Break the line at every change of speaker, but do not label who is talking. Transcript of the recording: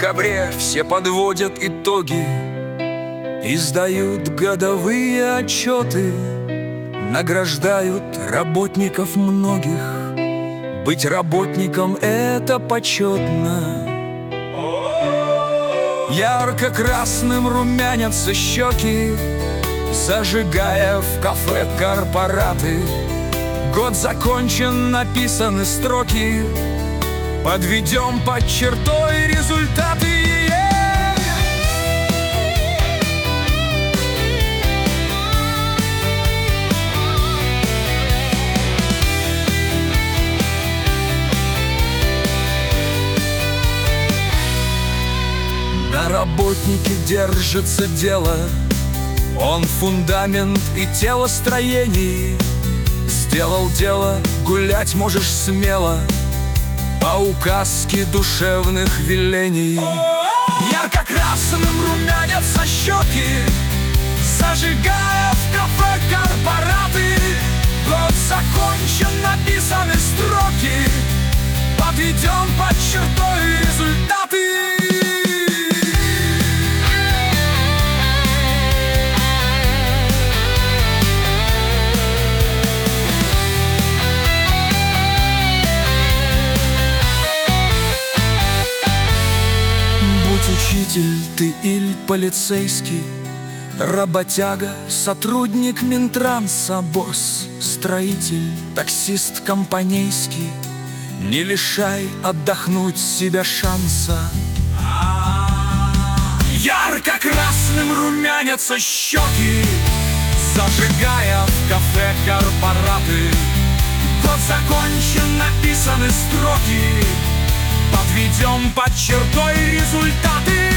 декабре все подводят итоги и сдают годовые отчеты, награждают работников многих. Быть работником — это почетно. Ярко-красным румянятся щеки, зажигая в кафе корпораты. Год закончен, написаны строки, подведем под чертой результаты. На работнике держится дело, он фундамент и телостроение. Сделал дело, гулять можешь смело по указке душевных велений. Ярко-красным румянятся щеки, зажигая в кафе корпораты. Год закончен, написаны строки, подведем под чертой результаты. Учитель ты или полицейский, работяга, сотрудник Минтранса, босс, строитель, таксист компанейский, не лишай отдохнуть себя шанса. Ярко-красным румянятся щеки, зажигая в кафе корпораты. Год закончен, написаны строки, подведем под чертой результаты.